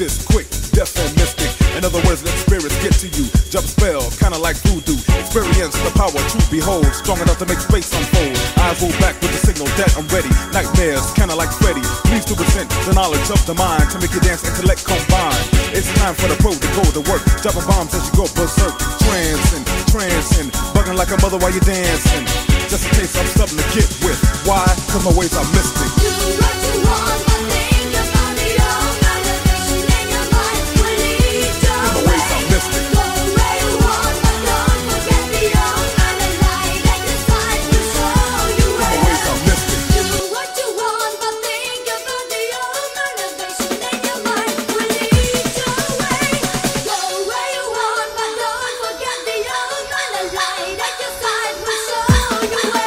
this quick, deaf and mystic. In other words, let spirits get to you. Jump spell, kinda like voodoo. Experience the power to behold, strong enough to make space unfold. Eyes roll back with the signal that I'm ready. Nightmares, kinda like Freddy. Please to present the knowledge of the mind to make your dance intellect combine. It's time for the pro to go to work. Dropping bombs as you go berserk. Trancing, bugging like a mother while you're dancing. Just in case I'm something to get with. Why? Cause my ways are mystic. Do what you want, but think about the old elevation in your mind. Will lead your My ways are mystic. Go where you want, but don't forget the old man and light at the side will show you My where. ways are mystic. Do what you want, but think about the old elevation in your mind. Will lead your way. Go where you want, but don't forget the old man and light at your side will show you where.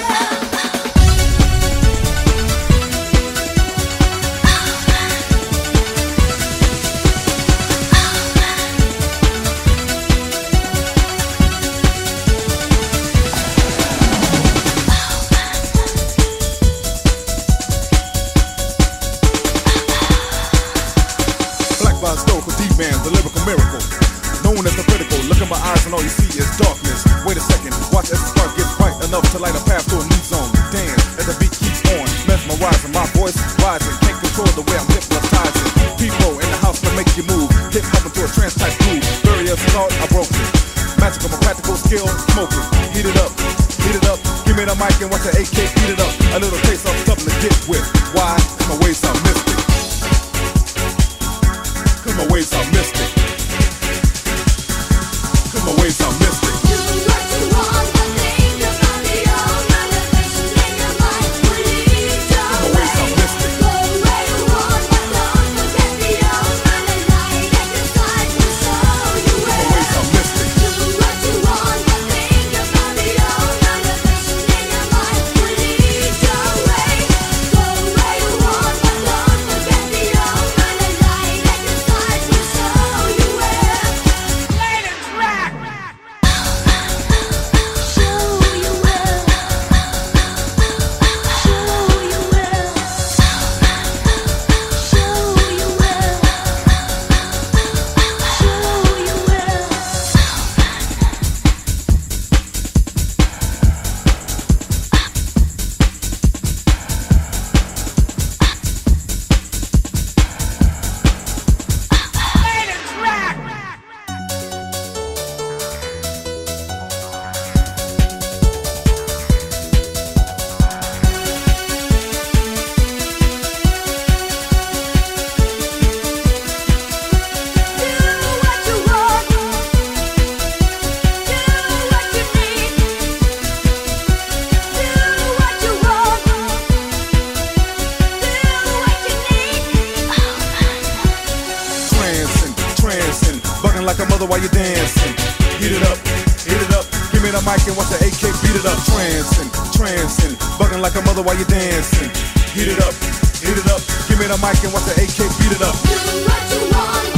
Black by historical D-man, the lyrical miracle. Known as the critical, look in my eyes and all you see is darkness. Wait a second, watch as the spark gets bright enough to light a path to a new zone. Dance as the beat keeps on, mesmerizing, my voice rising. Can't control the way I'm hypnotizing. People in the house to make you move. Hip hop into a trance type groove. Barriers thought I broke it. Magical, my practical skill, smoking. Heat it up, heat it up. Give me the mic and watch the AK beat it up. A little taste of something to get with. Why? 'Cause my ways are mystic. 'Cause my ways are mystic. 'Cause my ways are mystic. Do what you want, but think about the old elevation in your mind. Will lead your My ways are mystic. Go where you want, but don't forget the old man and light at your side will show you My where. ways are mystic. Do what you want, but think about the old elevation in your mind. Will lead your way. Go where you want, but don't forget the old man and light at your side will show you where. Let it rock! Show you where. Show you where. Show you where. Show you where. Let it rock! Do what you want. Do what you need. Do what you want. Do what you need. Trancing, bugging like a mother while you're dancing. Heat it up, give me the mic and watch the AK beat it up. Trancing, bugging like a mother while you're dancing. Heat it up, give me the mic and watch the AK beat it up. Do what you want.